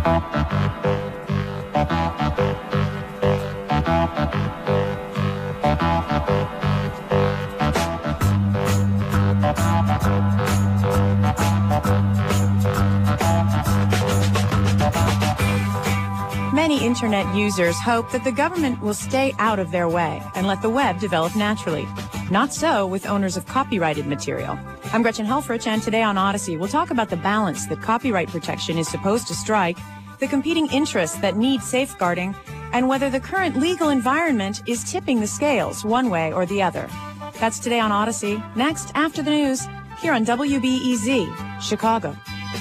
Many internet users hope that the government will stay out of their way and let the web develop naturally. Not so with owners of copyrighted material. I'm Gretchen Helfrich, and today on Odyssey, we'll talk about the balance that copyright protection is supposed to strike, the competing interests that need safeguarding, and whether the current legal environment is tipping the scales one way or the other. That's today on Odyssey. Next, after the news, here on WBEZ, Chicago.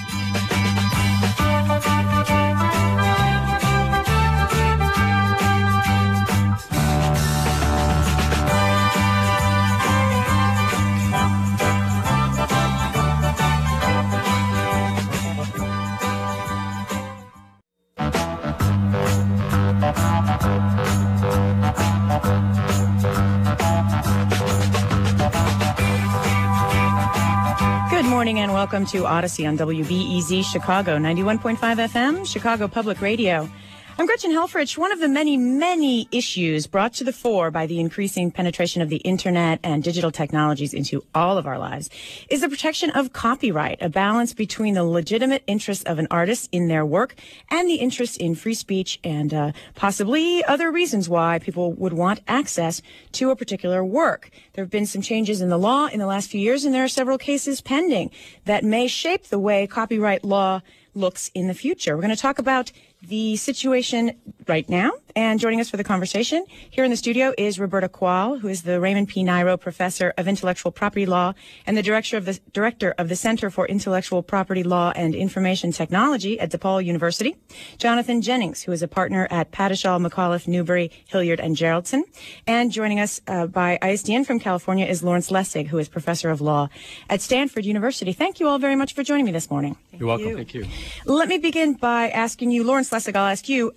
And welcome to Odyssey on WBEZ Chicago, 91.5 FM, Chicago Public Radio. I'm Gretchen Helfrich. One of the many, many issues brought to the fore by the increasing penetration of the internet and digital technologies into all of our lives is the protection of copyright, a balance between the legitimate interests of an artist in their work and the interest in free speech and possibly other reasons why people would want access to a particular work. There have been some changes in the law in the last few years, and there are several cases pending that may shape the way copyright law looks in the future. We're going to talk about the situation right now, and joining us for the conversation here in the studio is Roberta Qual, who is the Raymond P. Nairo Professor of Intellectual Property Law and the Director of the Center for Intellectual Property Law and Information Technology at DePaul University, Jonathan Jennings, who is a partner at Padishall, McAuliffe, Newberry, Hilliard, and Geraldson, and joining us by ISDN from California is Lawrence Lessig, who is Professor of Law at Stanford University. Thank you all very much for joining me this morning. You're welcome. Thank you. Let me begin by asking you, Lawrence Lessig, I'll ask you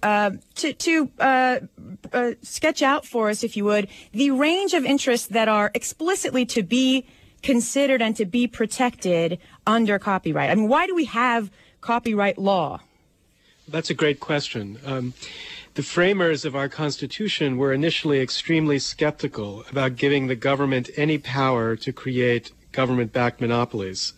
to sketch out for us, if you would, the range of interests that are explicitly to be considered and to be protected under copyright. I mean, why do we have copyright law? That's a great question. The framers of our Constitution were initially extremely skeptical about giving the government any power to create government-backed monopolies.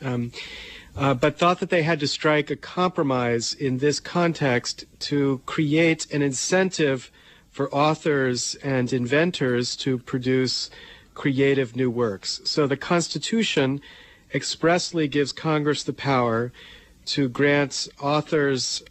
But thought that they had to strike a compromise in this context to create an incentive for authors and inventors to produce creative new works. So the Constitution expressly gives Congress the power to grant authors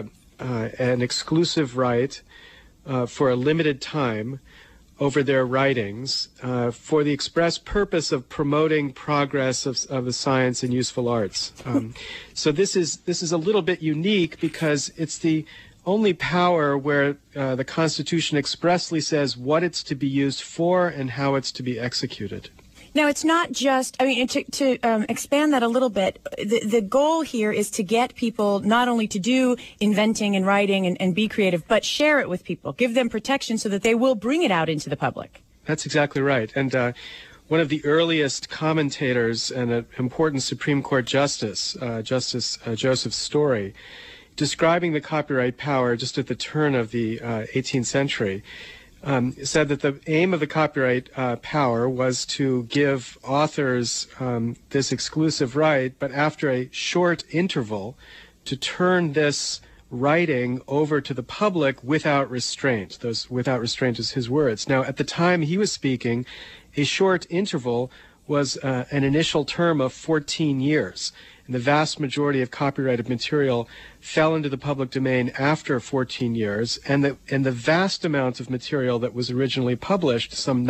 an exclusive right for a limited time over their writings for the express purpose of promoting progress of the science and useful arts. So this is a little bit unique because it's the only power where the Constitution expressly says what it's to be used for and how it's to be executed. Now, it's not just, I mean, to expand that a little bit, the goal here is to get people not only to do inventing and writing and be creative, but share it with people, give them protection so that they will bring it out into the public. That's exactly right. And one of the earliest commentators and an important Supreme Court justice, Justice Joseph Story, describing the copyright power just at the turn of the 18th century, said that the aim of the copyright power was to give authors this exclusive right, but after a short interval, to turn this writing over to the public without restraint. Those without restraint is his words. Now, at the time he was speaking, a short interval was an initial term of 14 years. And the vast majority of copyrighted material fell into the public domain after 14 years, and the vast amount of material that was originally published, some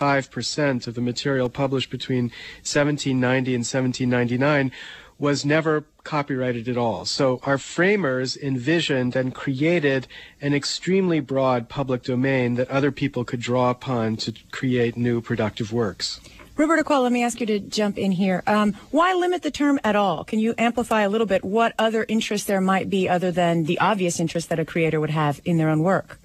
95% of the material published between 1790 and 1799, was never copyrighted at all. So our framers envisioned and created an extremely broad public domain that other people could draw upon to create new productive works. Roberta Qual, let me ask you to jump in here. Why limit the term at all? Can you amplify a little bit what other interests there might be other than the obvious interest that a creator would have in their own work?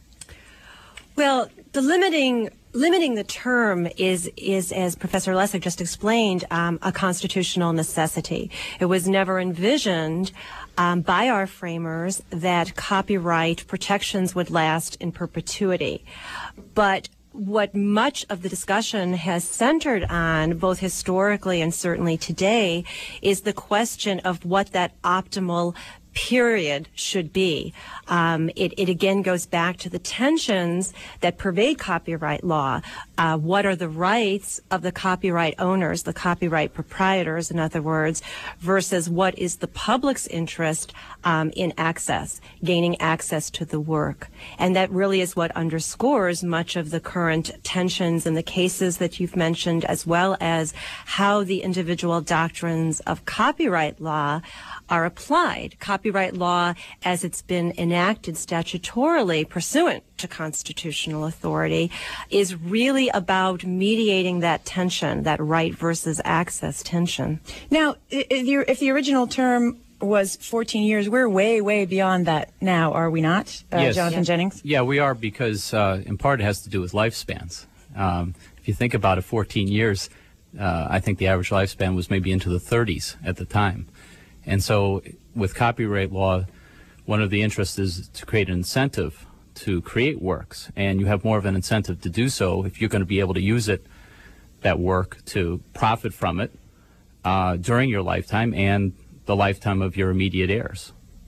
Well, the limiting the term is, as Professor Lessig just explained, a constitutional necessity. It was never envisioned by our framers that copyright protections would last in perpetuity. But what much of the discussion has centered on, both historically and certainly today, is the question of what that optimal period should be. It again goes back to the tensions that pervade copyright law. What are the rights of the copyright owners, the copyright proprietors, in other words, versus what is the public's interest in access, gaining access to the work. And that really is what underscores much of the current tensions in the cases that you've mentioned, as well as how the individual doctrines of copyright law are applied. Copyright law, as it's been enacted statutorily pursuant to constitutional authority, is really about mediating that tension, that right versus access tension. Now, if the original term was 14 years, we're way, way beyond that now, are we not, yes. Jonathan Jennings? Yeah, we are, because in part it has to do with lifespans. If you think about it, 14 years, I think the average lifespan was maybe into the 30s at the time. And so with copyright law, one of the interests is to create an incentive to create works, and you have more of an incentive to do so if you're going to be able to use it, that work, to profit from it during your lifetime and the lifetime of your immediate heirs.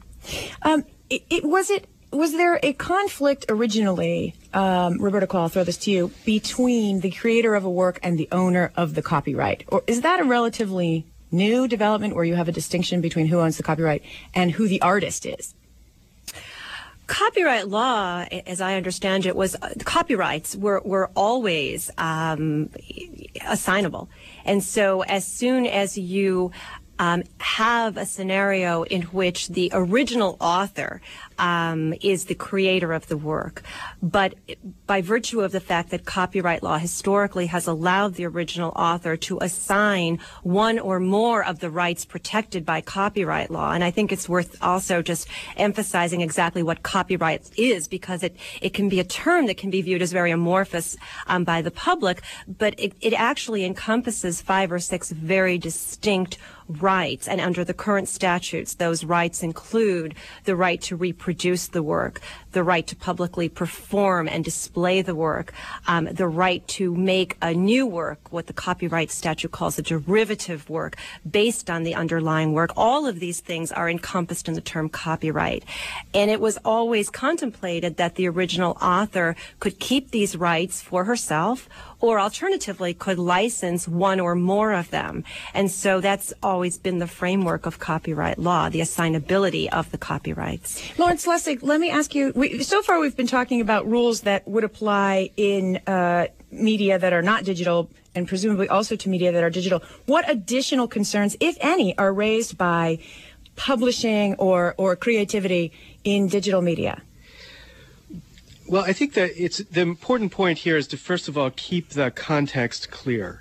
Was there a conflict originally, Roberta Cole, I'll throw this to you, between the creator of a work and the owner of the copyright? Or is that a relatively new development where you have a distinction between who owns the copyright and who the artist is? Copyright law, as I understand it, was copyrights were always assignable. And so as soon as you have a scenario in which the original author is the creator of the work, but by virtue of the fact that copyright law historically has allowed the original author to assign one or more of the rights protected by copyright law, and I think it's worth also just emphasizing exactly what copyright is, because it can be a term that can be viewed as very amorphous by the public, but it actually encompasses 5 or 6 very distinct rights, and under the current statutes, those rights include the right to reproduce the work, the right to publicly perform and display the work, the right to make a new work, what the copyright statute calls a derivative work, based on the underlying work. All of these things are encompassed in the term copyright. And it was always contemplated that the original author could keep these rights for herself, or alternatively could license one or more of them. And so that's always been the framework of copyright law, the assignability of the copyrights. Lawrence Lessig, let me ask you, so far we've been talking about rules that would apply in media that are not digital, and presumably also to media that are digital. What additional concerns, if any, are raised by publishing or creativity in digital media? Well, I think that the important point here is to, first of all, keep the context clear.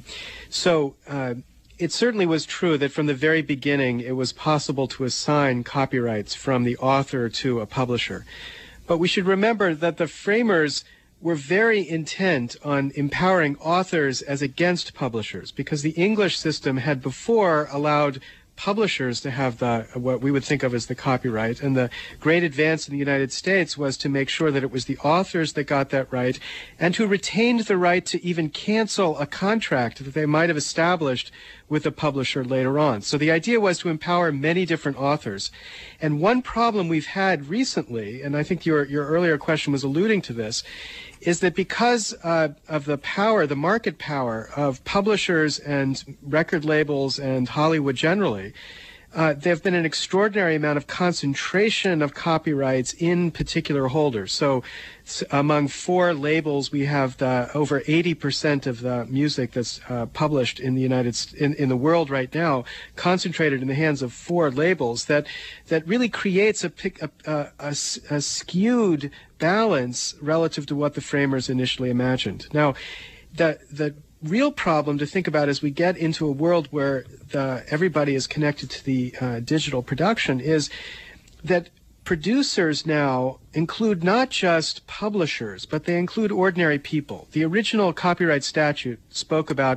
It certainly was true that from the very beginning it was possible to assign copyrights from the author to a publisher. But we should remember that the framers were very intent on empowering authors as against publishers, because the English system had before allowed publishers to have what we would think of as the copyright, and the great advance in the United States was to make sure that it was the authors that got that right, and who retained the right to even cancel a contract that they might have established with a publisher later on. So the idea was to empower many different authors. And one problem we've had recently, and I think your earlier question was alluding to this, is that because of the power, the market power of publishers and record labels and Hollywood generally, there have been an extraordinary amount of concentration of copyrights in particular holders. So among 4 labels, we have over 80% of the music that's published in the in the world right now, concentrated in the hands of 4 labels. That really creates a skewed balance relative to what the framers initially imagined. Now, the real problem to think about as we get into a world where everybody is connected to the digital production is that producers now include not just publishers, but they include ordinary people. The original copyright statute spoke about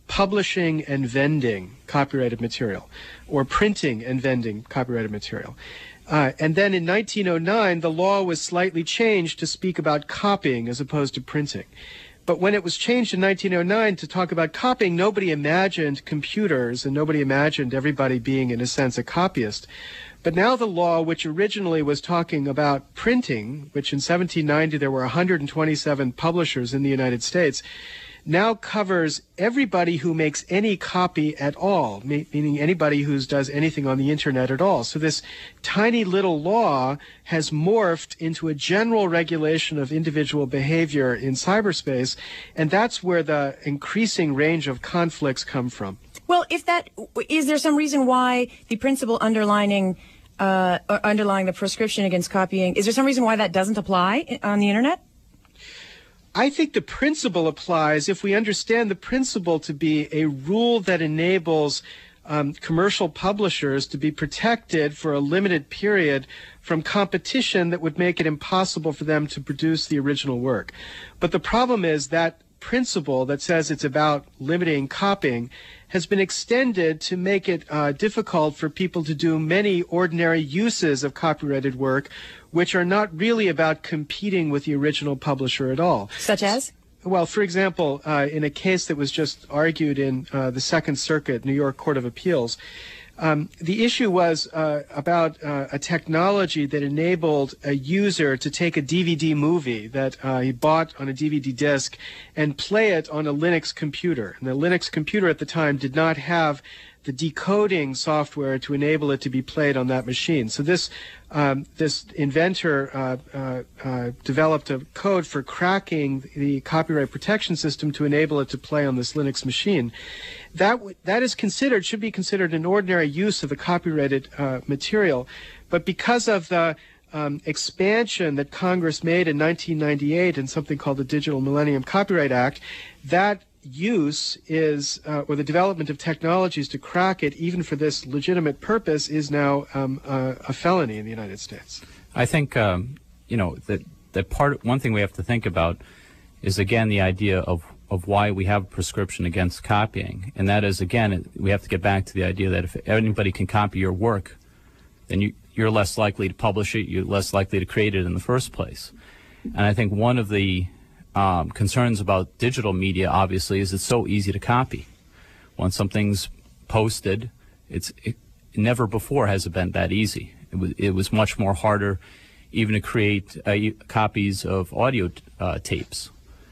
publishing and vending copyrighted material, or printing and vending copyrighted material. And then in 1909, the law was slightly changed to speak about copying as opposed to printing. But when it was changed in 1909 to talk about copying, nobody imagined computers and nobody imagined everybody being, in a sense, a copyist. But now the law, which originally was talking about printing, which in 1790 there were 127 publishers in the United States, now covers everybody who makes any copy at all, meaning anybody who does anything on the internet at all. So this tiny little law has morphed into a general regulation of individual behavior in cyberspace, and that's where the increasing range of conflicts come from. Well, is there some reason why the principle underlying the prescription against copying, is there some reason why that doesn't apply on the internet? I think the principle applies if we understand the principle to be a rule that enables commercial publishers to be protected for a limited period from competition that would make it impossible for them to produce the original work. But the problem is that principle that says it's about limiting copying has been extended to make it difficult for people to do many ordinary uses of copyrighted work, which are not really about competing with the original publisher at all. Such as? Well, for example, in a case that was just argued in the Second Circuit, New York Court of Appeals, the issue was about a technology that enabled a user to take a DVD movie that he bought on a DVD disc and play it on a Linux computer. And the Linux computer at the time did not have the decoding software to enable it to be played on that machine. So this inventor developed a code for cracking the copyright protection system to enable it to play on this Linux machine. That should be considered an ordinary use of the copyrighted material, but because of the expansion that Congress made in 1998 in something called the Digital Millennium Copyright Act, that use is, or the development of technologies to crack it, even for this legitimate purpose, is now a felony in the United States. I think, one thing we have to think about is, again, the idea of why we have a prescription against copying. And that is, again, we have to get back to the idea that if anybody can copy your work, then you're less likely to publish it, you're less likely to create it in the first place. And I think one of the concerns about digital media, obviously, is it's so easy to copy. Once something's posted, it never before has it been that easy. It was much more harder even to create copies of audio tapes.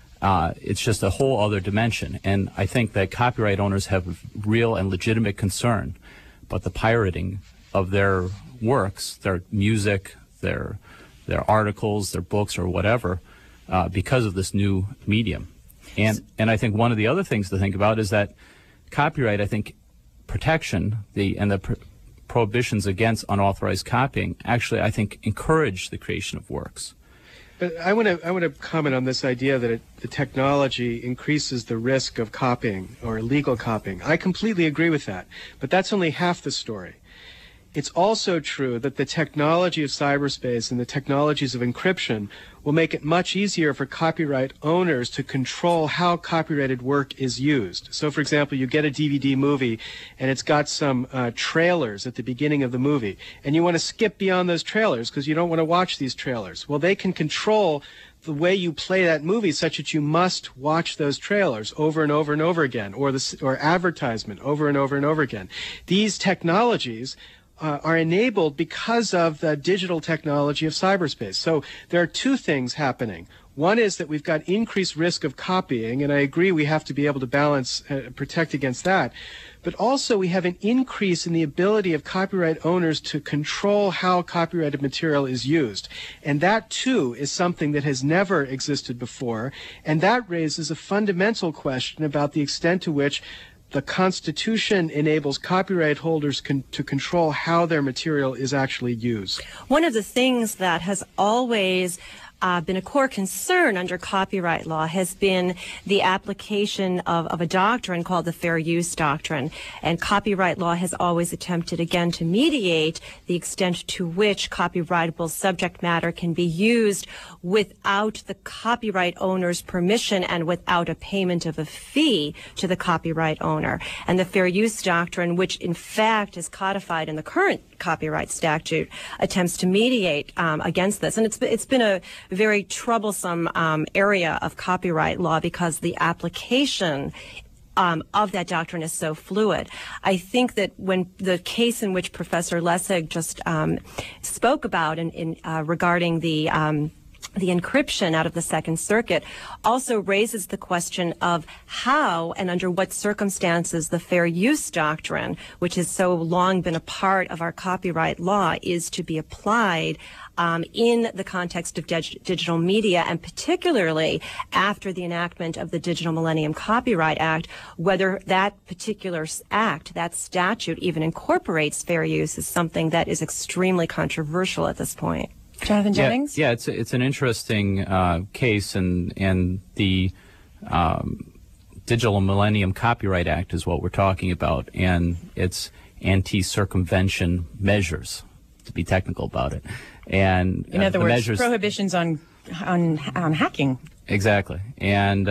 It's just a whole other dimension. And I think that copyright owners have a real and legitimate concern about the pirating of their works, their music, their articles, their books, or whatever, because of this new medium. And I think one of the other things to think about is that copyright, I think, protection, the prohibitions against unauthorized copying, actually, I think, encourage the creation of works. But I want to comment on this idea that the technology increases the risk of copying or illegal copying. I completely agree with that, but that's only half the story. It's also true that the technology of cyberspace and the technologies of encryption will make it much easier for copyright owners to control how copyrighted work is used. So, for example, you get a DVD movie and it's got some trailers at the beginning of the movie, and you want to skip beyond those trailers because you don't want to watch these trailers. Well, they can control the way you play that movie such that you must watch those trailers over and over and over again, or advertisement over and over and over again. These technologies are enabled because of the digital technology of cyberspace. So there are two things happening. One is that we've got increased risk of copying, and I agree we have to be able to balance, protect against that. But also we have an increase in the ability of copyright owners to control how copyrighted material is used. And that, too, is something that has never existed before. And that raises a fundamental question about the extent to which the Constitution enables copyright holders to control how their material is actually used. One of the things that has always been a core concern under copyright law has been the application of a doctrine called the fair use doctrine. And copyright law has always attempted, again, to mediate the extent to which copyrightable subject matter can be used without the copyright owner's permission and without a payment of a fee to the copyright owner. And the fair use doctrine, which in fact is codified in the current copyright statute, attempts to mediate against this. And it's been a very troublesome area of copyright law because the application of that doctrine is so fluid. I think that when the case in which Professor Lessig just spoke about regarding the encryption out of the Second Circuit also raises the question of how and under what circumstances the fair use doctrine, which has so long been a part of our copyright law, is to be applied in the context of digital media, and particularly after the enactment of the Digital Millennium Copyright Act, whether that particular act, that statute, even incorporates fair use is something that is extremely controversial at this point. Jonathan Jennings? Yeah, it's an interesting case, and the Digital Millennium Copyright Act is what we're talking about, and it's anti-circumvention measures, to be technical about it. And in other words, prohibitions on hacking. Exactly, and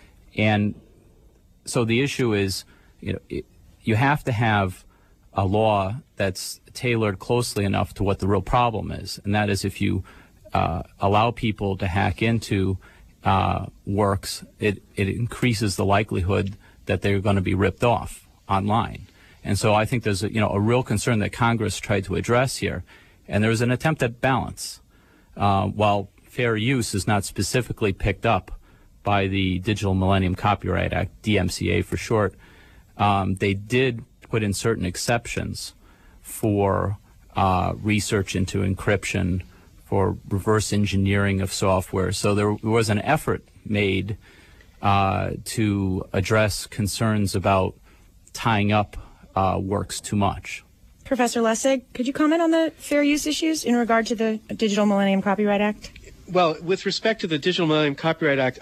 so the issue is, you have to have a law that's tailored closely enough to what the real problem is, and that is if you allow people to hack into works, it increases the likelihood that they're going to be ripped off online. And so I think there's a real concern that Congress tried to address here, and there was an attempt at balance. While fair use is not specifically picked up by the Digital Millennium Copyright Act, DMCA for short, they did put in certain exceptions for research into encryption, for reverse engineering of software. So there was an effort made to address concerns about tying up works too much. Professor Lessig, could you comment on the fair use issues in regard to the Digital Millennium Copyright Act? Well, with respect to the Digital Millennium Copyright Act,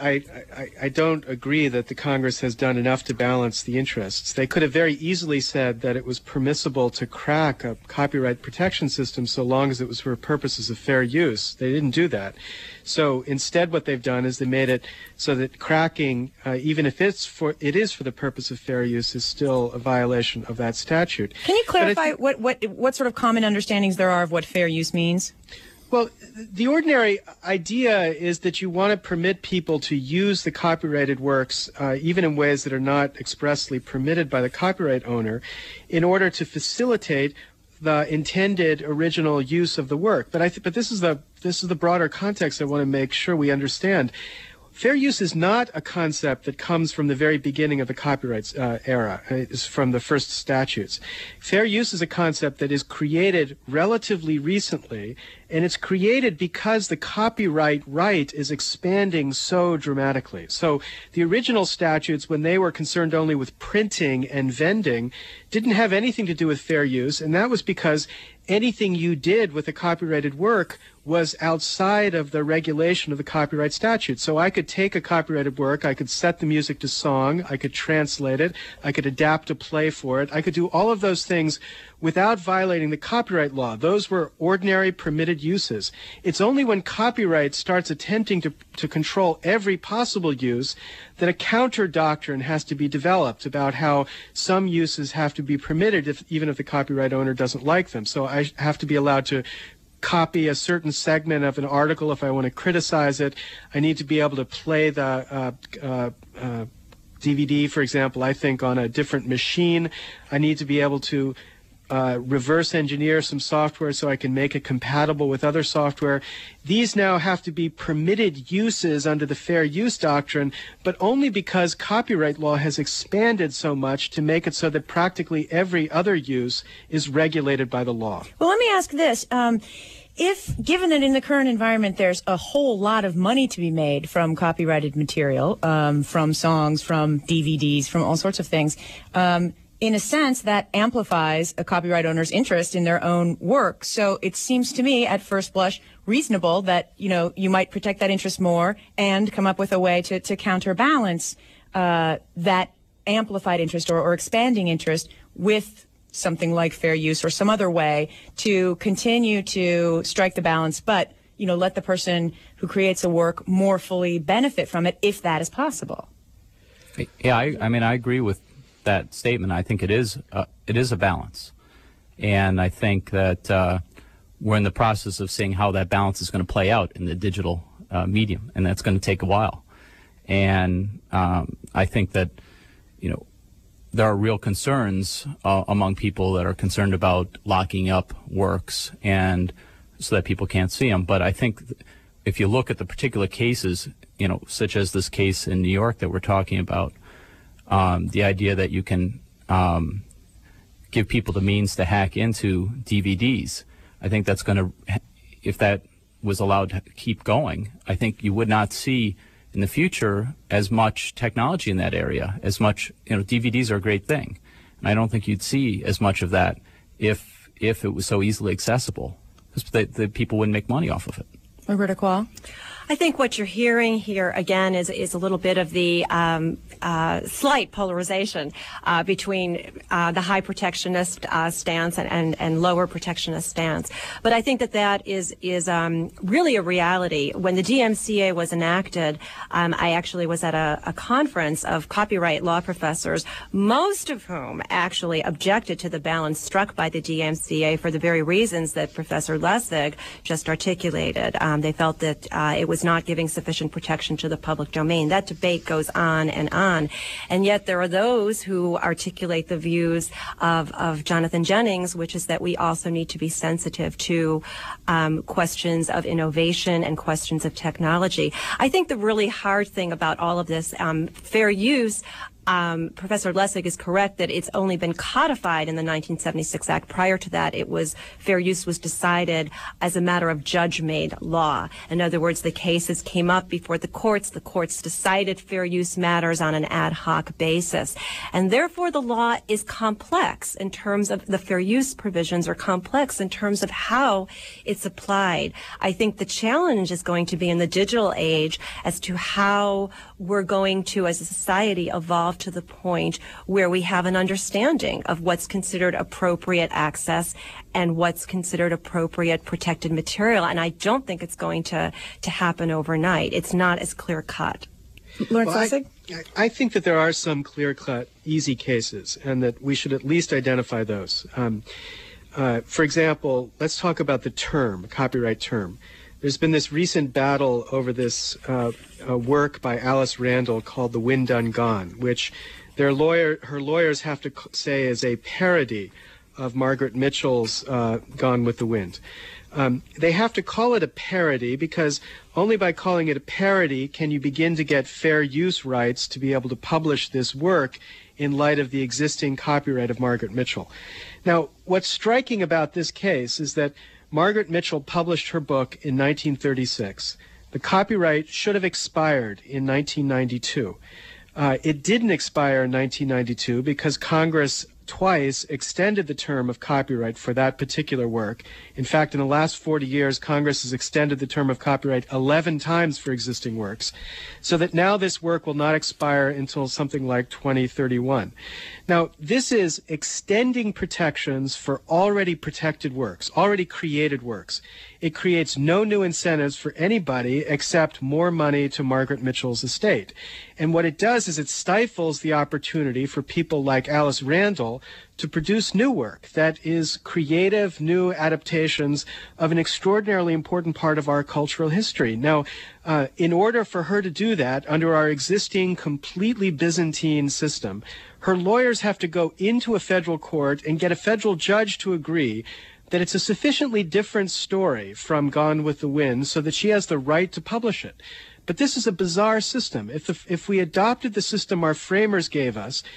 I don't agree that the Congress has done enough to balance the interests. They could have very easily said that it was permissible to crack a copyright protection system so long as it was for purposes of fair use. They didn't do that. So instead what they've done is they made it so that cracking, even if it is for the purpose of fair use, is still a violation of that statute. Can you clarify what sort of common understandings there are of what fair use means? Well, the ordinary idea is that you want to permit people to use the copyrighted works, even in ways that are not expressly permitted by the copyright owner, in order to facilitate the intended original use of the work. But this is the broader context I want to make sure we understand. Fair use is not a concept that comes from the very beginning of the copyright era. It's from the first statutes. Fair use is a concept that is created relatively recently, and it's created because the copyright right is expanding so dramatically. So the original statutes, when they were concerned only with printing and vending, didn't have anything to do with fair use, and that was because anything you did with a copyrighted work was outside of the regulation of the copyright statute. So I could take a copyrighted work, I could set the music to song, I could translate it, I could adapt a play for it, I could do all of those things without violating the copyright law. Those were ordinary permitted uses. It's only when copyright starts attempting to control every possible use that a counter doctrine has to be developed about how some uses have to be permitted even if the copyright owner doesn't like them. So I have to be allowed to copy a certain segment of an article if I want to criticize it. I need to be able to play the DVD, for example, I think on a different machine. I need to be able to reverse engineer some software so I can make it compatible with other software. These now have to be permitted uses under the fair use doctrine, but only because copyright law has expanded so much to make it so that practically every other use is regulated by the law. Well, let me ask this. If, given that in the current environment there's a whole lot of money to be made from copyrighted material, from songs, from DVDs, from all sorts of things, in in a sense, that amplifies a copyright owner's interest in their own work. So it seems to me, at first blush, reasonable that, you might protect that interest more and come up with a way to counterbalance that amplified interest or expanding interest with something like fair use or some other way to continue to strike the balance, but, let the person who creates a work more fully benefit from it if that is possible. Yeah, I agree with that statement. I think it is a balance, and I think that we're in the process of seeing how that balance is going to play out in the digital medium, and that's going to take a while. And I think that there are real concerns among people that are concerned about locking up works and so that people can't see them. But I think if you look at the particular cases, such as this case in New York that we're talking about, the idea that you can give people the means to hack into DVDs, I think that's going to, if that was allowed to keep going, I think you would not see in the future as much technology in that area, as much, DVDs are a great thing. And I don't think you'd see as much of that if it was so easily accessible, because the people wouldn't make money off of it. Roberta Quall? I think what you're hearing here again is a little bit of the slight polarization between the high protectionist stance and lower protectionist stance. But I think that is really a reality. When the DMCA was enacted, I actually was at a conference of copyright law professors, most of whom actually objected to the balance struck by the DMCA for the very reasons that Professor Lessig just articulated. They felt that it was not giving sufficient protection to the public domain. That debate goes on. And yet there are those who articulate the views of Jonathan Jennings, which is that we also need to be sensitive to questions of innovation and questions of technology. I think the really hard thing about all of this, fair use, Professor Lessig is correct that it's only been codified in the 1976 Act. Prior to that, fair use was decided as a matter of judge-made law. In other words, the cases came up before the courts decided fair use matters on an ad hoc basis. And therefore, the law is complex in terms of the fair use provisions are complex in terms of how it's applied. I think the challenge is going to be in the digital age as to how we're going to, as a society, evolve to the point where we have an understanding of what's considered appropriate access and what's considered appropriate protected material. And I don't think it's going to happen overnight. It's not as clear cut. Lawrence Lessig? I think that there are some clear-cut, easy cases, and that we should at least identify those. For example, let's talk about the term, copyright term. There's been this recent battle over this work by Alice Randall called The Wind Done Gone, which her lawyers have to say is a parody of Margaret Mitchell's Gone with the Wind. They have to call it a parody because only by calling it a parody can you begin to get fair use rights to be able to publish this work in light of the existing copyright of Margaret Mitchell. Now, what's striking about this case is that Margaret Mitchell published her book in 1936. The copyright should have expired in 1992. It didn't expire in 1992 because Congress twice extended the term of copyright for that particular work. In fact, in the last 40 years, Congress has extended the term of copyright 11 times for existing works, so that now this work will not expire until something like 2031. Now, this is extending protections for already protected works, already created works. It creates no new incentives for anybody except more money to Margaret Mitchell's estate. And what it does is it stifles the opportunity for people like Alice Randall to produce new work that is creative, new adaptations of an extraordinarily important part of our cultural history. Now, in order for her to do that, under our existing completely Byzantine system, her lawyers have to go into a federal court and get a federal judge to agree that it's a sufficiently different story from Gone with the Wind so that she has the right to publish it. But this is a bizarre system. If we adopted the system our framers gave us,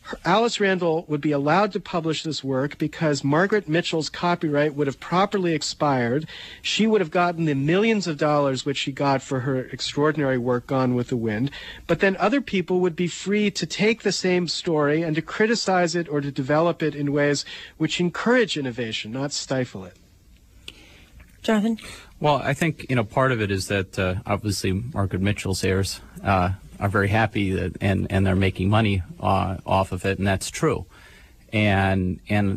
Alice Randall would be allowed to publish this work because Margaret Mitchell's copyright would have properly expired. She would have gotten the millions of dollars which she got for her extraordinary work Gone with the Wind. But then other people would be free to take the same story and to criticize it or to develop it in ways which encourage innovation, not stifle it. Jonathan? Well, I think, part of it is that obviously Margaret Mitchell's heirs are very happy that, and they're making money off of it, and that's true. And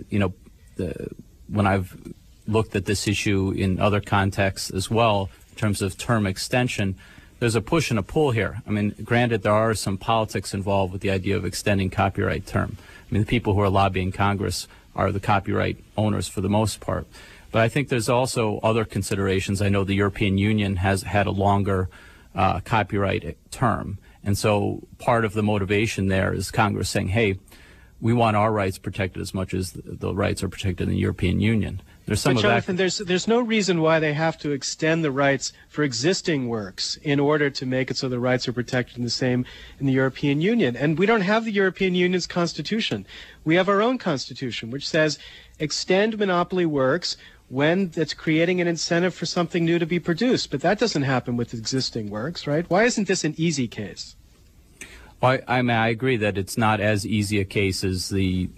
when I've looked at this issue in other contexts as well, in terms of term extension, there's a push and a pull here. I mean, granted, there are some politics involved with the idea of extending copyright term. I mean, the people who are lobbying Congress are the copyright owners for the most part. But I think there's also other considerations. I know the European Union has had a longer copyright term. And so part of the motivation there is Congress saying, hey, we want our rights protected as much as the rights are protected in the European Union. There's some but Jonathan, there's no reason why they have to extend the rights for existing works in order to make it so the rights are protected the same in the European Union. And we don't have the European Union's constitution. We have our own constitution, which says extend monopoly works when it's creating an incentive for something new to be produced. But that doesn't happen with existing works, right? Why isn't this an easy case? Well, I agree that it's not as easy a case as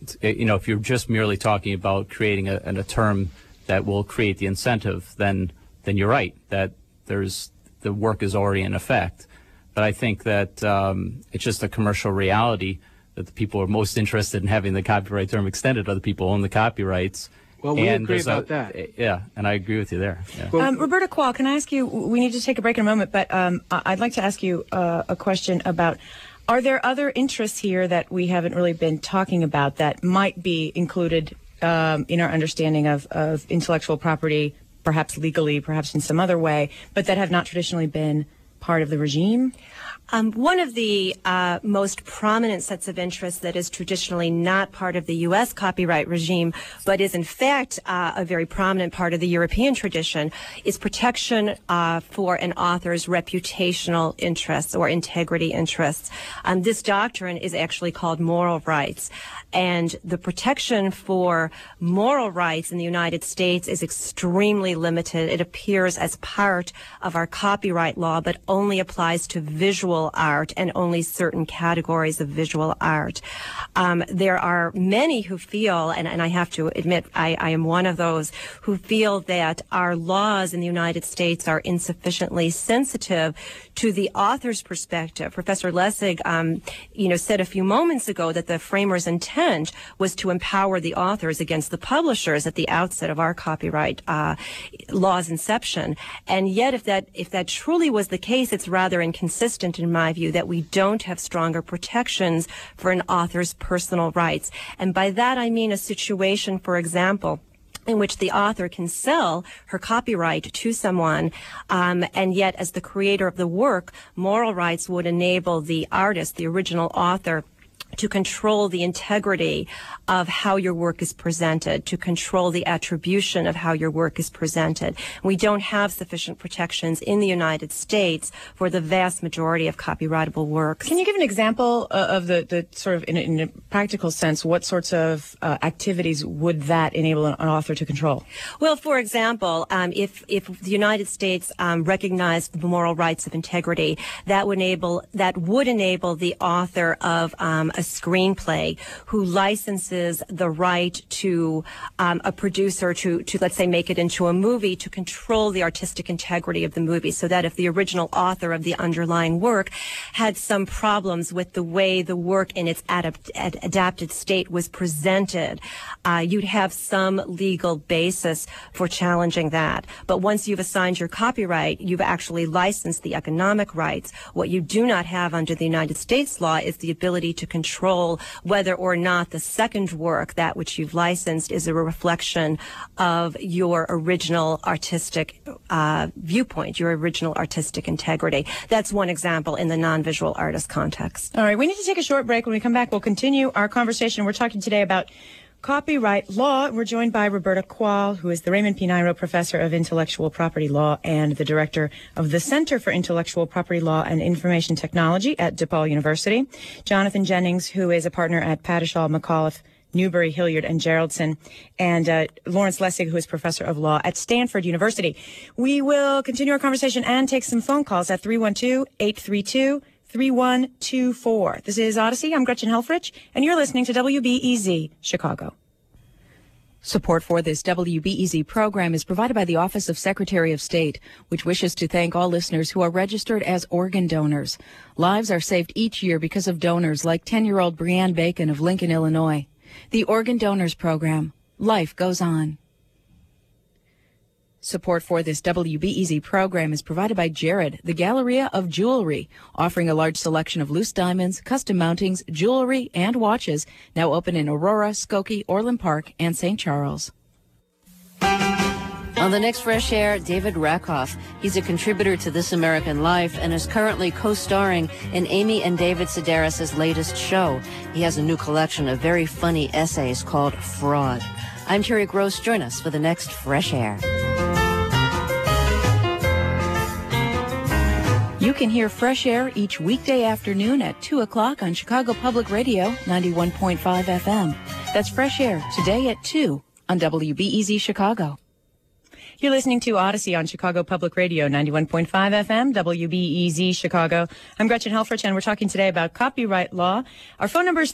if you're just merely talking about creating a term that will create the incentive, then you're right, that the work is already in effect. But I think that it's just a commercial reality that the people who are most interested in having the copyright term extended are the people who own the copyrights. Well, we agree about that. Yeah, and I agree with you there. Yeah. Roberta Quall, can I ask you, we need to take a break in a moment, but I'd like to ask you a question about, are there other interests here that we haven't really been talking about that might be included in our understanding of intellectual property, perhaps legally, perhaps in some other way, but that have not traditionally been part of the regime? One of the most prominent sets of interests that is traditionally not part of the U.S. copyright regime, but is in fact a very prominent part of the European tradition, is protection for an author's reputational interests or integrity interests. This doctrine is actually called moral rights. And the protection for moral rights in the United States is extremely limited. It appears as part of our copyright law, but only applies to visual art and only certain categories of visual art. There are many who feel, and I have to admit I am one of those, who feel that our laws in the United States are insufficiently sensitive to the author's perspective. Professor Lessig, said a few moments ago that the framers' intent was to empower the authors against the publishers at the outset of our copyright law's inception. And yet, if that truly was the case, it's rather inconsistent in my view that we don't have stronger protections for an author's personal rights. And by that I mean a situation, for example, in which the author can sell her copyright to someone, and yet as the creator of the work, moral rights would enable the artist, the original author, to control the integrity of how your work is presented, to control the attribution of how your work is presented. We don't have sufficient protections in the United States for the vast majority of copyrightable works. Can you give an example of the sort of, in a practical sense, what sorts of activities would that enable an author to control? Well, for example, if the United States recognized the moral rights of integrity, that would enable the author of a screenplay who licenses the right to a producer to let's say make it into a movie, to control the artistic integrity of the movie, so that if the original author of the underlying work had some problems with the way the work in its adapted state was presented, you'd have some legal basis for challenging that. But once you've assigned your copyright, you've actually licensed the economic rights. What you do not have under the United States law is the ability to control whether or not the second work, that which you've licensed, is a reflection of your original artistic viewpoint, your original artistic integrity. That's one example in the non-visual artist context. All right, we need to take a short break. When we come back, we'll continue our conversation. We're talking today about copyright law. We're joined by Roberta Qual, who is the Raymond P. Nairo Professor of Intellectual Property Law and the Director of the Center for Intellectual Property Law and Information Technology at DePaul University. Jonathan Jennings, who is a partner at Pattishall, McAuliffe, Newberry, Hilliard, and Geraldson, and Lawrence Lessig, who is Professor of Law at Stanford University. We will continue our conversation and take some phone calls at 312-832-3124. This is Odyssey. I'm Gretchen Helfrich, and you're listening to WBEZ Chicago. Support for this WBEZ program is provided by the Office of Secretary of State, which wishes to thank all listeners who are registered as organ donors. Lives are saved each year because of donors like 10-year-old Breanne Bacon of Lincoln, Illinois. The Organ Donors Program. Life goes on. Support for this WBEZ program is provided by Jared, the Galleria of Jewelry, offering a large selection of loose diamonds, custom mountings, jewelry, and watches, now open in Aurora, Skokie, Orland Park, and St. Charles. On the next Fresh Air, David Rakoff. He's a contributor to This American Life and is currently co-starring in Amy and David Sedaris' latest show. He has a new collection of very funny essays called Fraud. I'm Terry Gross. Join us for the next Fresh Air. You can hear Fresh Air each weekday afternoon at 2 o'clock on Chicago Public Radio, 91.5 FM. That's Fresh Air, today at 2 on WBEZ Chicago. You're listening to Odyssey on Chicago Public Radio, 91.5 FM, WBEZ Chicago. I'm Gretchen Helfrich, and we're talking today about copyright law. Our phone number is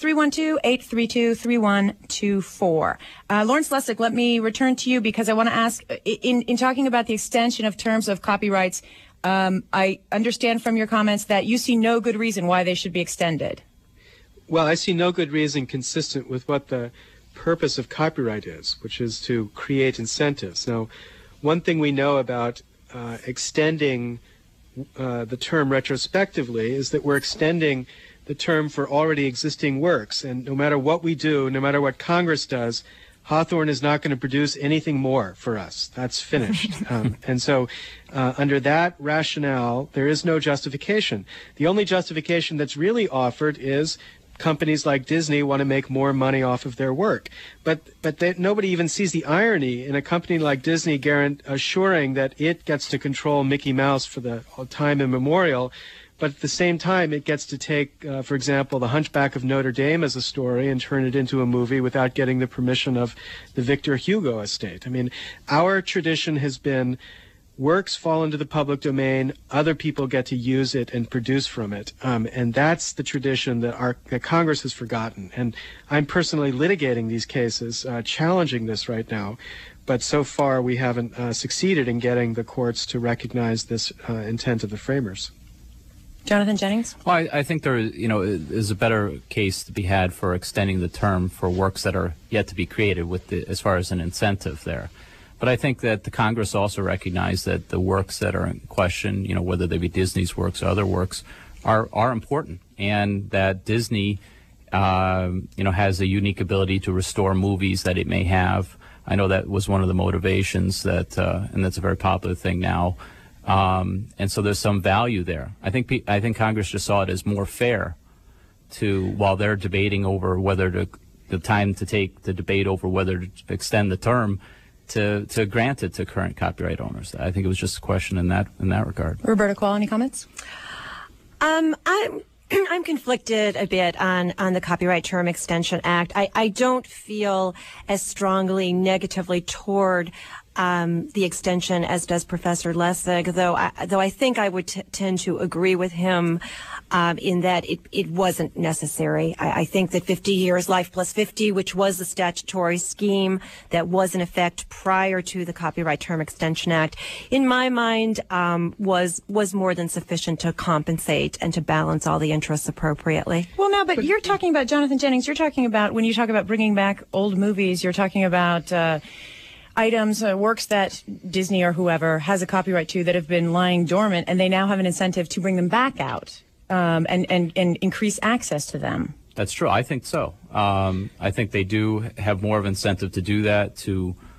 312-832-3124. Lawrence Lessig, let me return to you because I want to ask, in talking about the extension of terms of copyrights, I understand from your comments that you see no good reason why they should be extended. Well, I see no good reason consistent with what the purpose of copyright is, which is to create incentives. Now, one thing we know about extending the term retrospectively is that we're extending the term for already existing works. And no matter what we do, no matter what Congress does, Hawthorne is not going to produce anything more for us. That's finished. And so under that rationale, there is no justification. The only justification that's really offered is companies like Disney want to make more money off of their work. But nobody even sees the irony in a company like Disney assuring that it gets to control Mickey Mouse for the time immemorial, but at the same time it gets to take, for example, The Hunchback of Notre Dame as a story and turn it into a movie without getting the permission of the Victor Hugo estate. I mean, our tradition has been works fall into the public domain, other people get to use it and produce from it. And that's the tradition that Congress has forgotten. And I'm personally litigating these cases, challenging this right now. But so far, we haven't succeeded in getting the courts to recognize this intent of the framers. Jonathan Jennings? Well, I think there is a better case to be had for extending the term for works that are yet to be created as far as an incentive there. But I think that the Congress also recognized that the works that are in question, whether they be Disney's works or other works, are important, and that Disney, has a unique ability to restore movies that it may have. I know that was one of the motivations and that's a very popular thing now. And so there's some value there. I think Congress just saw it as more fair while they're debating over whether the time to take the debate over whether to extend the term, to grant it to current copyright owners. I think it was just a question in that regard. Roberta Qual, any comments? I'm conflicted a bit on the Copyright Term Extension Act. I don't feel as strongly negatively toward the extension as does Professor Lessig, though I think I would tend to agree with him in that it wasn't necessary. I think that 50 years, life plus 50, which was the statutory scheme that was in effect prior to the Copyright Term Extension Act, in my mind, was more than sufficient to compensate and to balance all the interests appropriately. Well, no, but you're talking about, Jonathan Jennings, you're talking about, when you talk about bringing back old movies, you're talking about items, works that Disney or whoever has a copyright to that have been lying dormant, and they now have an incentive to bring them back out and increase access to them. That's true. I think so. I think they do have more of an incentive to do that, to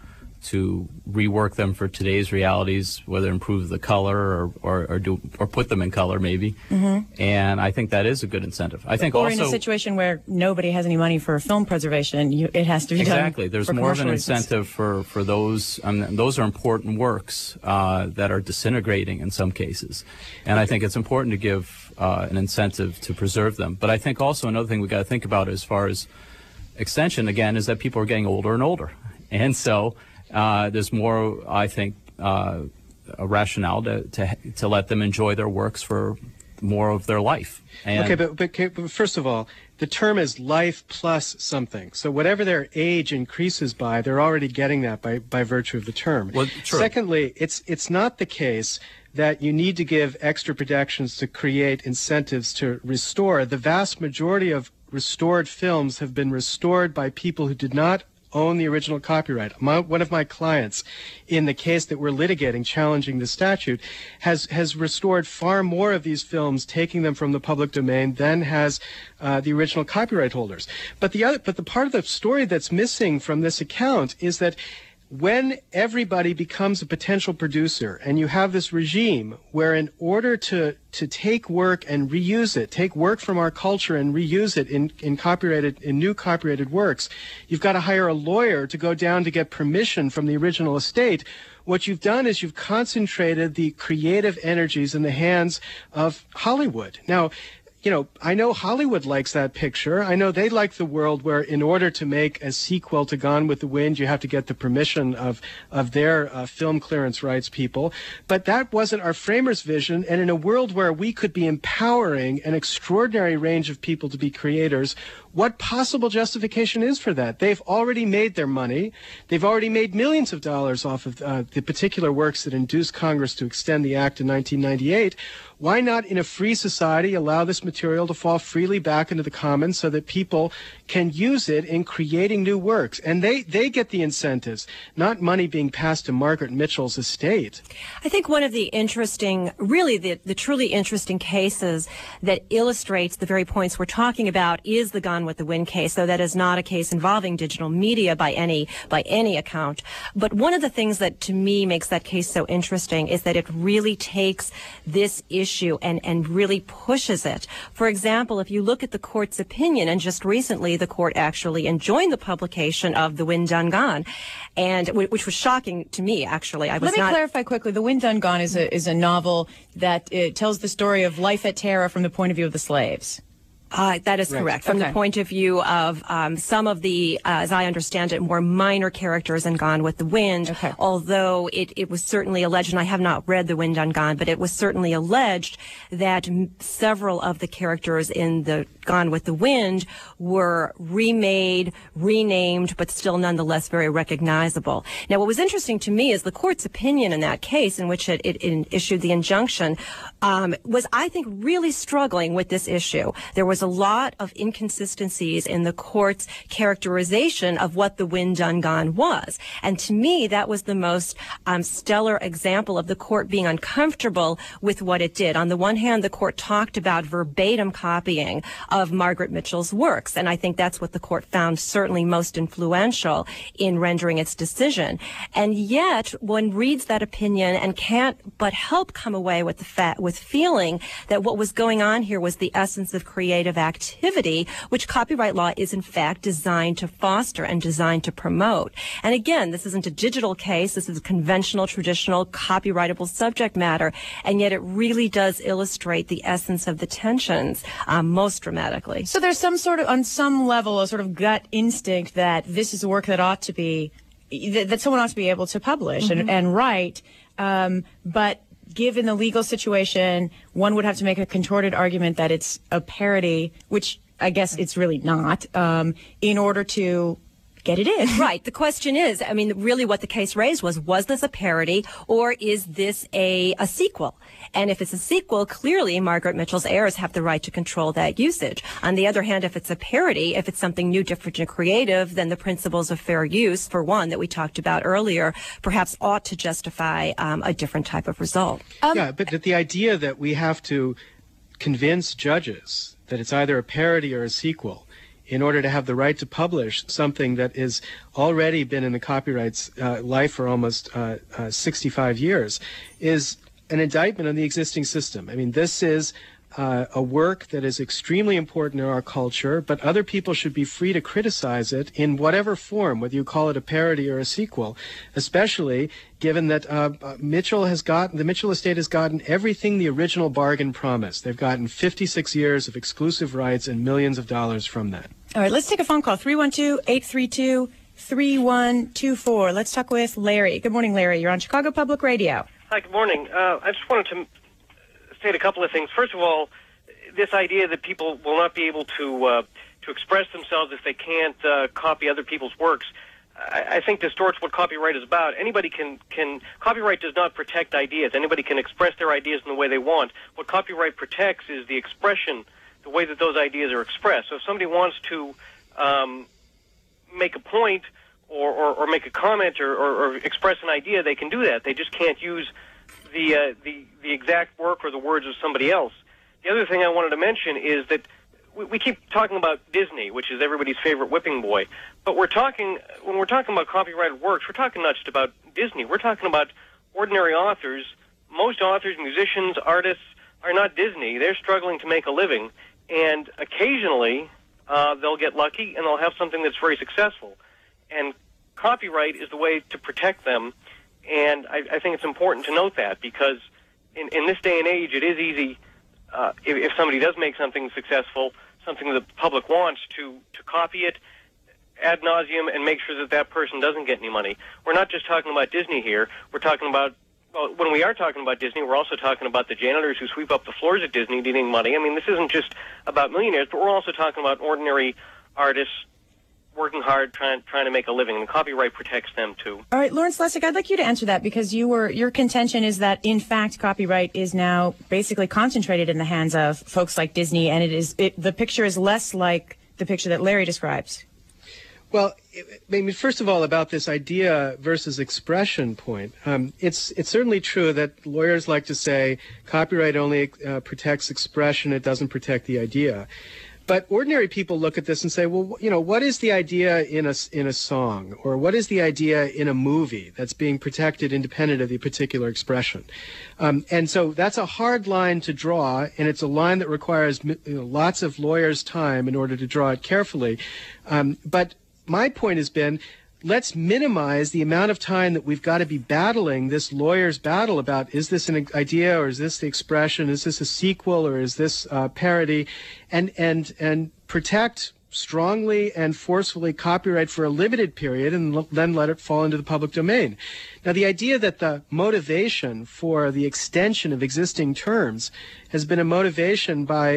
to rework them for today's realities, whether improve the color or put them in color maybe. And I think that is a good incentive. I think or also in a situation where nobody has any money for film preservation, it has to be exactly. done. There's more of an incentive for those. Those are important works that are disintegrating in some cases, and I think it's important to give an incentive to preserve them. But I think also another thing we got to think about as far as extension again is that people are getting older and older, and so there's more, I think, a rationale to let them enjoy their works for more of their life. And okay, but first of all, the term is life plus something. So whatever their age increases by, they're already getting that by virtue of the term. Well, true. Secondly, it's not the case that you need to give extra protections to create incentives to restore. The vast majority of restored films have been restored by people who did not own the original copyright. One of my clients, in the case that we're litigating, challenging the statute, has restored far more of these films, taking them from the public domain, than has the original copyright holders. But the part of the story that's missing from this account is that when everybody becomes a potential producer, and you have this regime where in order to take work and reuse it, take work from our culture and reuse it in new copyrighted works, you've got to hire a lawyer to go down to get permission from the original estate. What you've done is you've concentrated the creative energies in the hands of Hollywood. Now, I know Hollywood likes that picture. I know they like the world where in order to make a sequel to Gone with the Wind, you have to get the permission of their film clearance rights people. But that wasn't our framers' vision. And in a world where we could be empowering an extraordinary range of people to be creators, what possible justification is for that? They've already made their money. They've already made millions of dollars off of the particular works that induced Congress to extend the act in 1998. Why not, in a free society, allow this material to fall freely back into the commons so that people can use it in creating new works? And they get the incentives, not money being passed to Margaret Mitchell's estate. I think one of the interesting, really the truly interesting cases that illustrates the very points we're talking about is the Gone with the Wind case, though that is not a case involving digital media by any account. But one of the things that to me makes that case so interesting is that it really takes this issue and really pushes it. For example, if you look at the court's opinion, and just recently the court actually enjoined the publication of The Wind Done Gone, and which was shocking to me, actually. Let me clarify quickly. The Wind Done Gone is a novel that tells the story of life at Tara from the point of view of the slaves. That is correct. From the point of view of some of the, as I understand it, more minor characters in Gone with the Wind, although it was certainly alleged, and I have not read The Wind Done Gone, but it was certainly alleged that several of the characters in the Gone with the Wind were remade, renamed, but still nonetheless very recognizable. Now, what was interesting to me is the court's opinion in that case, in which it issued the injunction, was, I think, really struggling with this issue. There was a lot of inconsistencies in the court's characterization of what The Wind Done Gone was. And to me, that was the most stellar example of the court being uncomfortable with what it did. On the one hand, the court talked about verbatim copying of Margaret Mitchell's works, and I think that's what the court found certainly most influential in rendering its decision. And yet, one reads that opinion and can't but help come away with feeling that what was going on here was the essence of creative activity, which copyright law is in fact designed to foster and designed to promote. And again, this isn't a digital case. This is a conventional, traditional, copyrightable subject matter, and yet it really does illustrate the essence of the tensions most dramatically. So there's some sort of, on some level, a sort of gut instinct that this is a work that ought to be, that someone ought to be able to publish and write, but given the legal situation, one would have to make a contorted argument that it's a parody, which I guess it's really not, in order to get it in. Right. The question is, I mean, really what the case raised was this a parody or is this a sequel? And if it's a sequel, clearly Margaret Mitchell's heirs have the right to control that usage. On the other hand, if it's a parody, if it's something new, different, and creative, then the principles of fair use, for one, that we talked about earlier, perhaps ought to justify a different type of result. Yeah, but the idea that we have to convince judges that it's either a parody or a sequel in order to have the right to publish something that has already been in the copyright's life for almost 65 years is an indictment on the existing system. I mean, this is a work that is extremely important in our culture, but other people should be free to criticize it in whatever form, whether you call it a parody or a sequel, especially given that the Mitchell estate has gotten everything the original bargain promised. They've gotten 56 years of exclusive rights and millions of dollars from that. All right, let's take a phone call, 312-832-3124. Let's talk with Larry. Good morning, Larry. You're on Chicago Public Radio. Hi, good morning. I just wanted to state a couple of things. First of all, this idea that people will not be able to express themselves if they can't copy other people's works, I think distorts what copyright is about. Anybody can copyright does not protect ideas. Anybody can express their ideas in the way they want. What copyright protects is the expression, the way that those ideas are expressed. So if somebody wants to make a point or make a comment or express an idea, they can do that. They just can't use the exact work or the words of somebody else. The other thing I wanted to mention is that we keep talking about Disney, which is everybody's favorite whipping boy. But when we're talking about copyrighted works, we're talking not just about Disney. We're talking about ordinary authors. Most authors, musicians, artists are not Disney. They're struggling to make a living. And occasionally, they'll get lucky and they'll have something that's very successful. And copyright is the way to protect them. And I think it's important to note that, because in this day and age, it is easy, if somebody does make something successful, something that the public wants, to copy it ad nauseum and make sure that that person doesn't get any money. We're not just talking about Disney here. We're talking about, well, when we are talking about Disney, we're also talking about the janitors who sweep up the floors at Disney needing money. I mean, this isn't just about millionaires, but we're also talking about ordinary artists working hard, trying to make a living, and copyright protects them too. All right, Lawrence Lessig, I'd like you to answer that, because your contention is that, in fact, copyright is now basically concentrated in the hands of folks like Disney, and the picture is less like the picture that Larry describes. Well, I mean, first of all, about this idea versus expression point, it's certainly true that lawyers like to say copyright only protects expression, it doesn't protect the idea. But ordinary people look at this and say, well, you know, what is the idea in a song, or what is the idea in a movie that's being protected independent of the particular expression? And so that's a hard line to draw, and it's a line that requires lots of lawyers' time in order to draw it carefully. But my point has been, let's minimize the amount of time that we've got to be battling this lawyer's battle about, is this an idea, or is this the expression, is this a sequel, or is this parody, and protect strongly and forcefully copyright for a limited period and then let it fall into the public domain. Now, the idea that the motivation for the extension of existing terms has been a motivation by,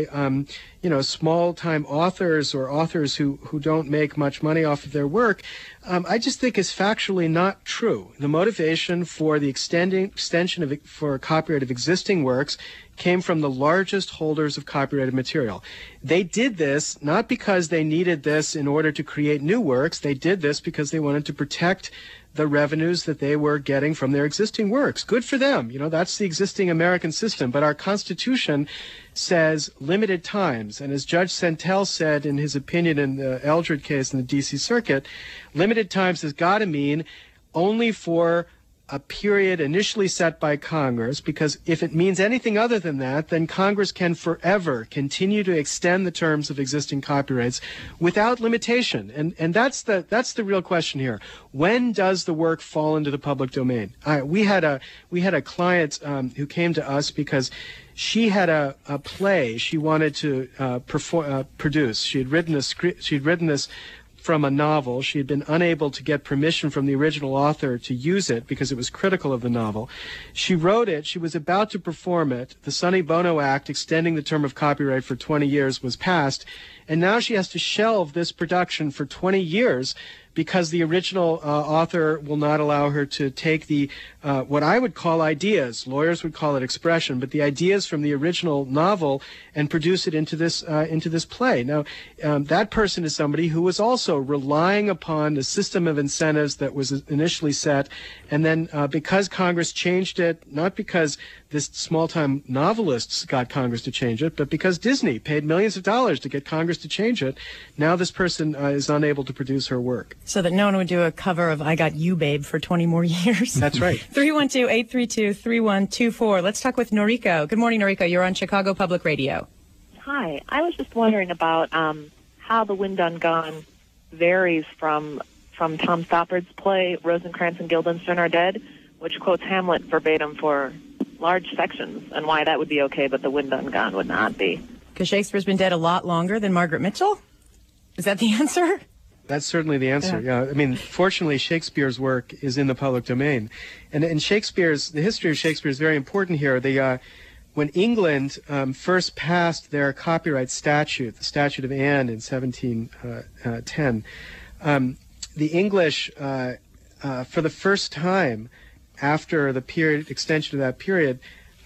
small-time authors or authors who don't make much money off of their work, I just think is factually not true. The motivation for the extension for copyright of existing works came from the largest holders of copyrighted material. They did this not because they needed this in order to create new works. They did this because they wanted to protect the revenues that they were getting from their existing works. Good for them. You know, that's the existing American system. But our Constitution says limited times. And as Judge Sentell said in his opinion in the Eldred case in the D.C. Circuit, limited times has got to mean only for a period initially set by Congress, because if it means anything other than that, then Congress can forever continue to extend the terms of existing copyrights without limitation. And that's the real question here. When does the work fall into the public domain? We had a client who came to us because she had a play she wanted to produce. She had written this from a novel. She had been unable to get permission from the original author to use it because it was critical of the novel. She wrote it. She was about to perform it. The Sonny Bono Act, extending the term of copyright for 20 years, was passed. And now she has to shelve this production for 20 years because the original author will not allow her to take the what I would call ideas, lawyers would call it expression, but the ideas from the original novel and produce it into this play. Now, that person is somebody who was also relying upon the system of incentives that was initially set, and then because Congress changed it, not because this small-time novelists got Congress to change it, but because Disney paid millions of dollars to get Congress to change it, now this person is unable to produce her work. So that no one would do a cover of I Got You, Babe for 20 more years. That's right. 312-832-3124. Let's talk with Noriko. Good morning, Noriko. You're on Chicago Public Radio. Hi. I was just wondering about how The Wind Done Gone varies from Tom Stoppard's play Rosencrantz and Guildenstern Are Dead, which quotes Hamlet verbatim for large sections, and why that would be okay, but The Wind Done Gone would not be. Because Shakespeare's been dead a lot longer than Margaret Mitchell? Is that the answer? That's certainly the answer, yeah. I mean, fortunately, Shakespeare's work is in the public domain. And the history of Shakespeare is very important here. When England first passed their copyright statute, the Statute of Anne in 1710, the English, for the first time after the extension of that period,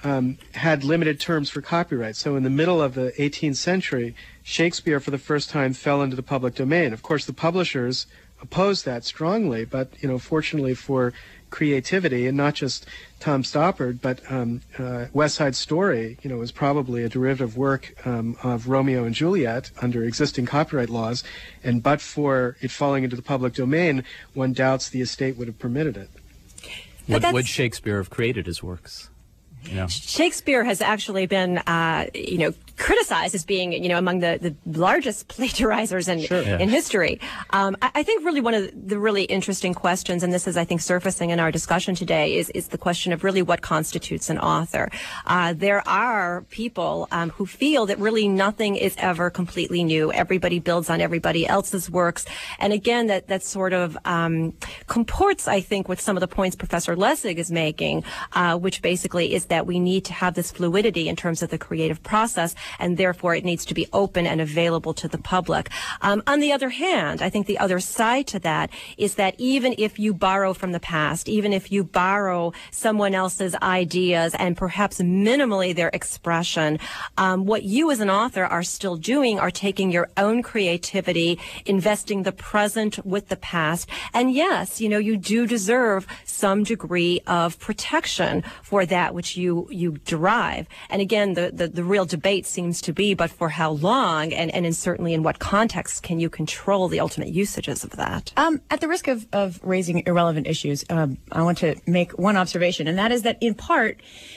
had limited terms for copyright. So in the middle of the 18th century, Shakespeare for the first time fell into the public domain. Of course, the publishers opposed that strongly, but fortunately for creativity, and not just Tom Stoppard, but West Side Story, was probably a derivative work of Romeo and Juliet under existing copyright laws, and but for it falling into the public domain, one doubts the estate would have permitted it. Would Shakespeare have created his works? Shakespeare has actually been, criticized as being, among the largest plagiarizers in history. I think really one of the really interesting questions, and this is, I think, surfacing in our discussion today, is the question of really what constitutes an author. There are people who feel that really nothing is ever completely new. Everybody builds on everybody else's works. And again, that sort of comports, I think, with some of the points Professor Lessig is making, which basically is that we need to have this fluidity in terms of the creative process, and therefore it needs to be open and available to the public. On the other hand, I think the other side to that is that even if you borrow from the past, even if you borrow someone else's ideas and perhaps minimally their expression, what you as an author are still doing are taking your own creativity, investing the present with the past. And yes, you do deserve some degree of protection for that which you derive. And again, the real debate seems to be, but for how long, and certainly in what context can you control the ultimate usages of that? At the risk of raising irrelevant issues, I want to make one observation, and that is that in part,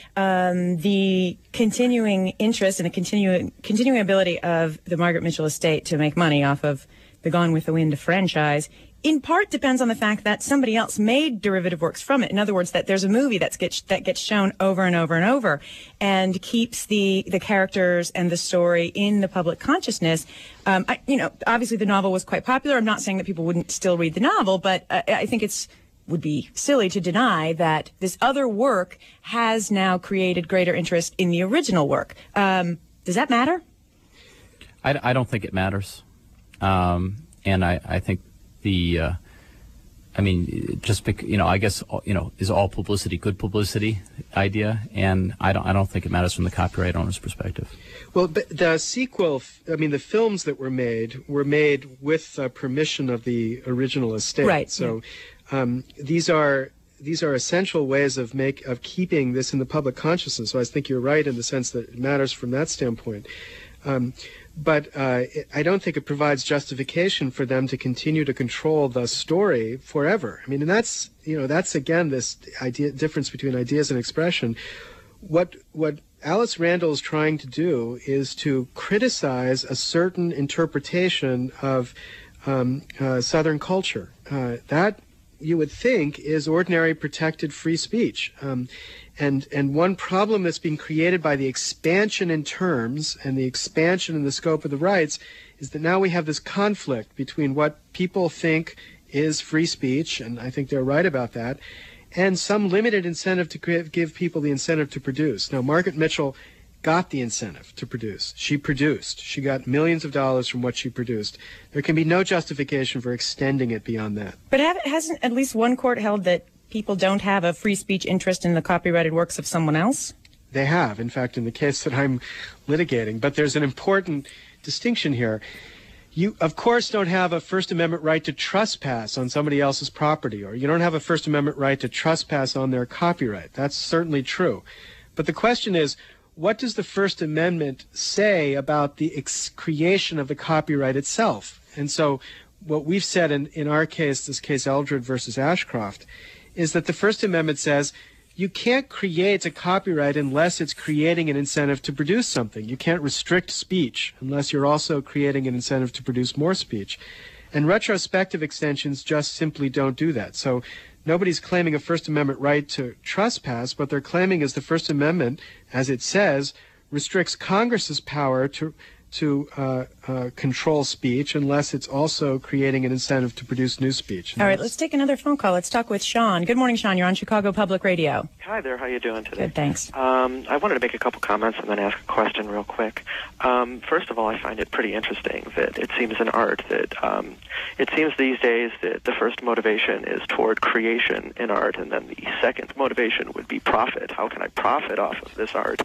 the continuing interest and the continuing ability of the Margaret Mitchell estate to make money off of the Gone with the Wind franchise in part depends on the fact that somebody else made derivative works from it. In other words, that there's a movie that gets shown over and over and over and keeps the characters and the story in the public consciousness. Obviously the novel was quite popular. I'm not saying that people wouldn't still read the novel, but I think would be silly to deny that this other work has now created greater interest in the original work. Does that matter? I don't think it matters. And I think I guess, is all publicity good publicity idea? And I don't think it matters from the copyright owner's perspective. Well, but the sequel, the films that were made with permission of the original estate. Right. So these are essential ways of keeping this in the public consciousness. So I think you're right in the sense that it matters from that standpoint. But I don't think it provides justification for them to continue to control the story forever. And that's again this difference between ideas and expression. What Alice Randall is trying to do is to criticize a certain interpretation of Southern culture. That you would think is ordinary protected free speech. And one problem that's being created by the expansion in terms and the expansion in the scope of the rights is that now we have this conflict between what people think is free speech, and I think they're right about that, and some limited incentive to give people the incentive to produce. Now, Margaret Mitchell got the incentive to produce. She produced. She got millions of dollars from what she produced. There can be no justification for extending it beyond that. But hasn't at least one court held that people don't have a free speech interest in the copyrighted works of someone else? They have, in fact, in the case that I'm litigating. But there's an important distinction here. You, of course, don't have a First Amendment right to trespass on somebody else's property, or you don't have a First Amendment right to trespass on their copyright. That's certainly true. But the question is, what does the First Amendment say about the creation of the copyright itself? And so what we've said in our case, this case Eldred versus Ashcroft, is that the First Amendment says you can't create a copyright unless it's creating an incentive to produce something. You can't restrict speech unless you're also creating an incentive to produce more speech. And retrospective extensions just simply don't do that. So nobody's claiming a First Amendment right to trespass. What they're claiming is the First Amendment, as it says, restricts Congress's power to control speech unless it's also creating an incentive to produce new speech. All right, let's take another phone call. Let's talk with Sean. Good morning, Sean. You're on Chicago Public Radio. Hi there. How you doing today? Good, thanks. I wanted to make a couple comments and then ask a question real quick. First of all, I find it pretty interesting that it seems in art that it seems these days that the first motivation is toward creation in art, and then the second motivation would be profit. How can I profit off of this art?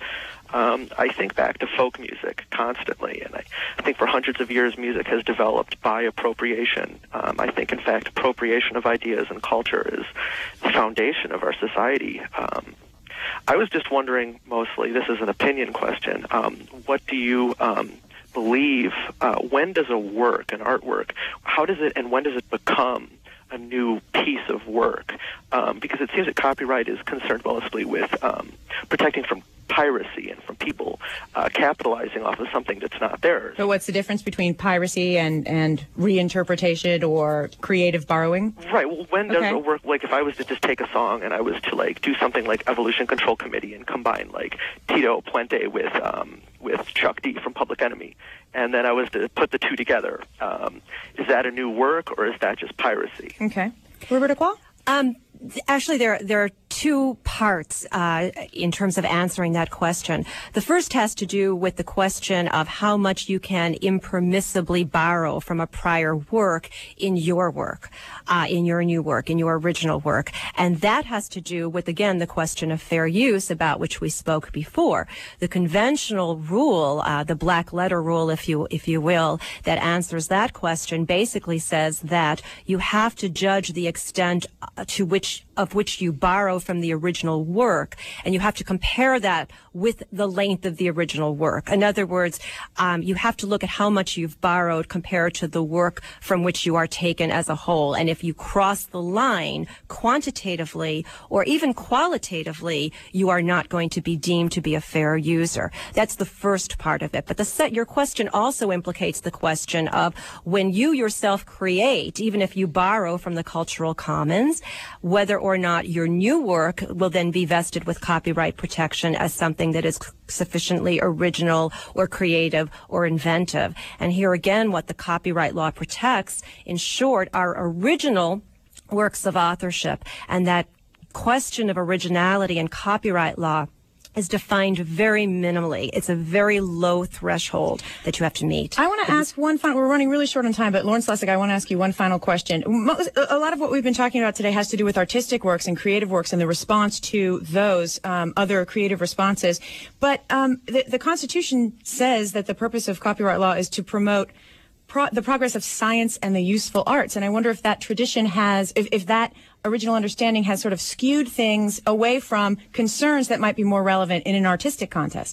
I think back to folk music constantly, and I think for hundreds of years music has developed by appropriation. I think, in fact, appropriation of ideas and culture is the foundation of our society. I was just wondering, mostly, this is an opinion question, what do you believe, when does a work, an artwork, how does it and when does it become a new piece of work? Because it seems that copyright is concerned mostly with protecting from piracy and from people capitalizing off of something that's not theirs. So what's the difference between piracy and reinterpretation or creative borrowing? Right. Well, when does a work, like if I was to just take a song and I was to like do something like Evolution Control Committee and combine like Tito Puente with Chuck D from Public Enemy, and then I was to put the two together, is that a new work or is that just piracy? Okay. Roberta Quall? Actually, there are two parts in terms of answering that question. The first has to do with the question of how much you can impermissibly borrow from a prior work in your work, in your new work, in your original work. And that has to do with, again, the question of fair use about which we spoke before. The conventional rule, the black letter rule, if you will, that answers that question basically says that you have to judge the extent to which you borrow from the original work, and you have to compare that with the length of the original work. In other words, you have to look at how much you've borrowed compared to the work from which you are taken as a whole. And if you cross the line quantitatively or even qualitatively, you are not going to be deemed to be a fair user. That's the first part of it. But your question also implicates the question of when you yourself create, even if you borrow from the cultural commons, whether or not your new work will then be vested with copyright protection as something that is sufficiently original or creative or inventive. And here again, what the copyright law protects, in short, are original works of authorship. And that question of originality in copyright law is defined very minimally. It's a very low threshold that you have to meet. I want to ask one final, we're running really short on time, but Lawrence Lessig, I want to ask you one final question. A lot of what we've been talking about today has to do with artistic works and creative works and the response to those other creative responses. But the Constitution says that the purpose of copyright law is to promote the progress of science and the useful arts. And I wonder if that tradition has, if that original understanding has sort of skewed things away from concerns that might be more relevant in an artistic context.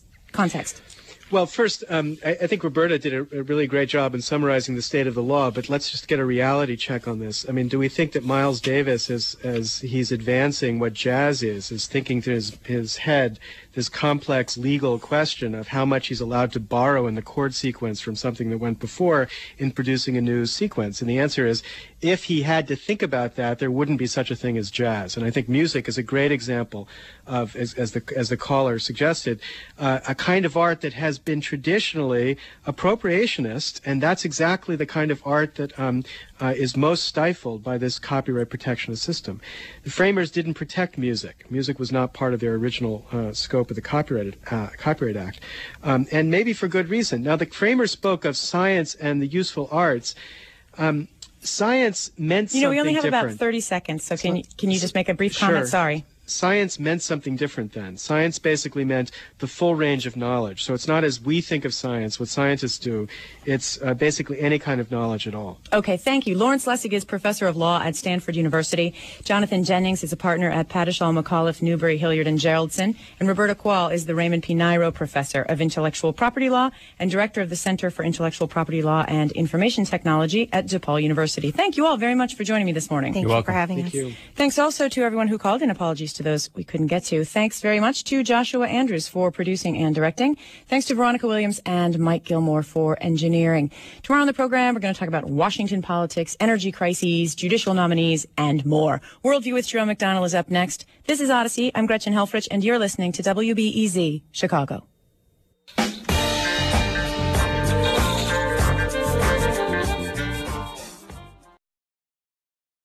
Well, first, I think Roberta did a really great job in summarizing the state of the law, but let's just get a reality check on this. I mean, do we think that Miles Davis, as he's advancing what jazz is thinking through his head this complex legal question of how much he's allowed to borrow in the chord sequence from something that went before in producing a new sequence? And the answer is, if he had to think about that, there wouldn't be such a thing as jazz. And I think music is a great example of, as the caller suggested, a kind of art that has been traditionally appropriationist, and that's exactly the kind of art that is most stifled by this copyright protectionist system. The framers didn't protect music. Music was not part of their original scope of the Copyright Act, and maybe for good reason. Now, the framers spoke of science and the useful arts. Science meant something different. We only have about 30 seconds, so can you just make a brief comment? Sorry. science meant something different then. Science basically meant the full range of knowledge. So it's not as we think of science, what scientists do. It's basically any kind of knowledge at all. Okay, thank you. Lawrence Lessig is professor of law at Stanford University. Jonathan Jennings is a partner at Padishall, McAuliffe, Newbury, Hilliard, and Geraldson. And Roberta Quall is the Raymond P. Nairo Professor of Intellectual Property Law and Director of the Center for Intellectual Property Law and Information Technology at DePaul University. Thank you all very much for joining me this morning. Thank you for having us. Thank you. Thanks also to everyone who called, and apologies to those we couldn't get to. Thanks very much to Joshua Andrews for producing and directing. Thanks to Veronica Williams and Mike Gilmore for engineering. Tomorrow on the program, we're going to talk about Washington politics, energy crises, judicial nominees, and more. Worldview with Jerome McDonnell is up next. This is Odyssey. I'm Gretchen Helfrich, and you're listening to WBEZ Chicago.